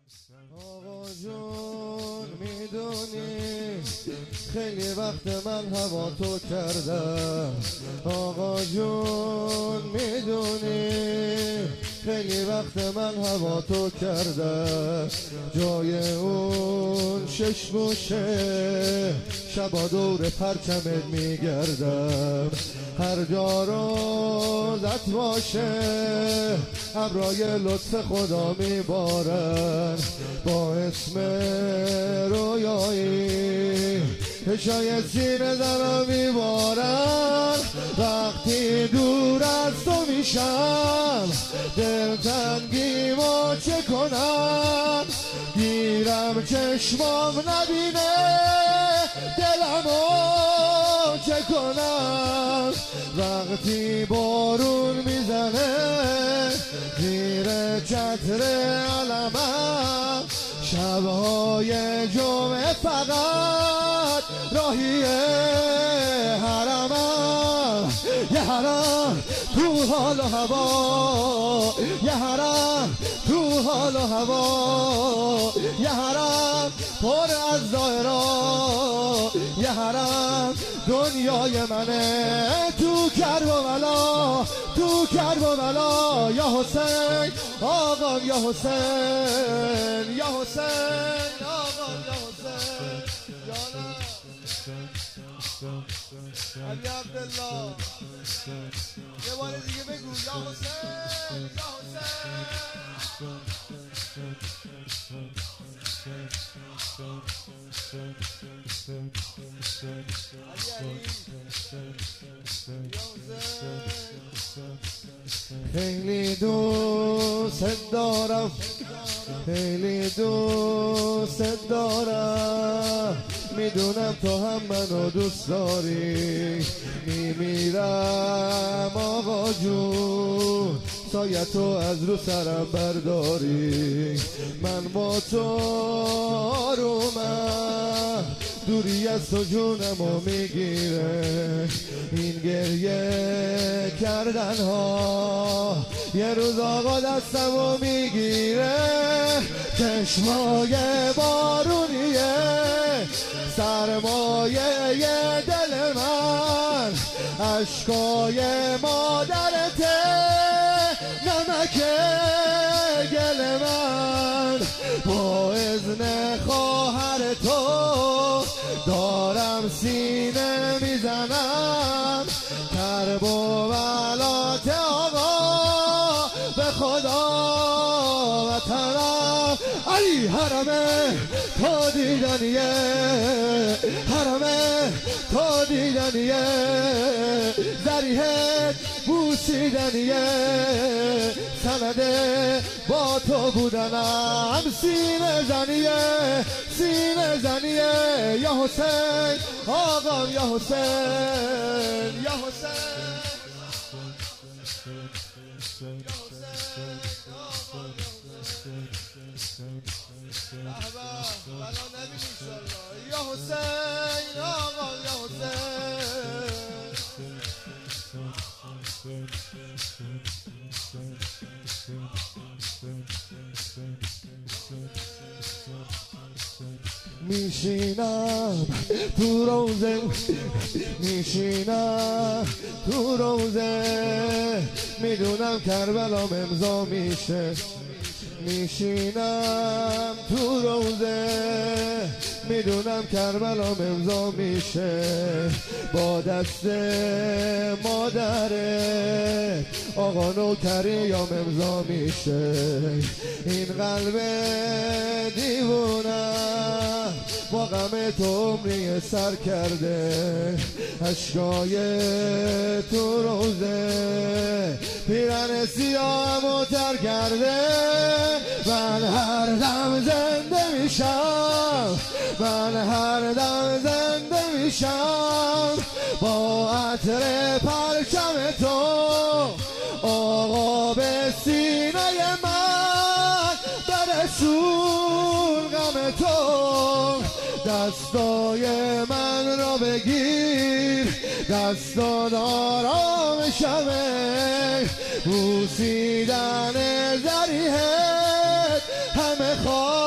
آقا جون میدونی خیلی وقت من هوا تو کردم. آقا جون میدونی خیلی وقت من هوا تو کردم. جای اون شش گوشه شبا دور پرچمت میگردم. هر جا روزت باشه ابرای لطف خدا میبارن. با اسم رویایی پشای سینه زنم میبارن. وقتی دور از تو میشم دلتنگیمو چه کنم. گیرم چشمام نبینه دلمو چه کنم. وقتی بارون میزنه زیر چتر علمم. شبهای جمعه فقط راهی حرمم. یه حرم تو حال و هوا، یه حرم تو حال و هوا، یه حرم پر از ظاهرا، یه حرم دنیای منه. تو کرب و بلا، تو کرب و بلا، یا حسین آقام، یا حسین، یا حسین آقام، یا حسین جانم علی عبدالله. یه بار دیگه بگو یا حسین، یا خیلی دوست دارم، خیلی دوست دارم. میدونم تو هم منو دوست داری. میمیرم آقا جون سایه تو از رو سرم برداری. من با تو آرومم، دوری از تو جونمو میگیره. این گریه کردن ها یه روز آقا دستمو میگیره. چشمای بارونیه سرمایه دل من، عشقای مادرته نمک گل من. با اذن خواهر تو دارم سینه میزنم. کرب و بلات آقا به خدا وطنم. علی حرمه تو دیدنیه، حرمه تو دیدنیه. ذریحت بوسیدنیه، سنده با تو بودنم. سینه زنیه، سینه زنیه، یا حسین آقام، یا حسین، یا حسین، یا حسین آقام، یا حسین. میشینم تو روزه، میشینم تو روزه. میدونم کربلام امضا میشه. میشینم تو روزه، میدونم کربلام امضا میشه. با دست مادره آقا نوکریام امضا میشه. این قلب دیوونه با غم تو عمری سر کرده. اشکای تو روزه پیرن سیاهمو تر کرده. من هر دم زنده میشم، من هر دم زنده میشم با عطر پرچم تو آقا. به سینه من برسون غم تو. دستای من را بگیر، دستان آرام شمه. بوسیدن ذریحت همه خواه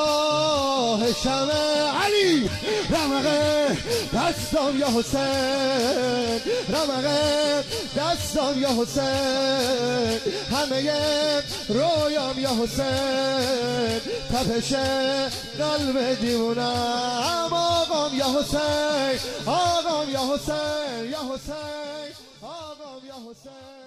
شمع علی رمقه دستم یا حسین رمقه دستم یا حسین همه رویام یا حسین تپش قلب دیوونم آقام یا حسین آقام یا حسین یا حسین آقام یا حسین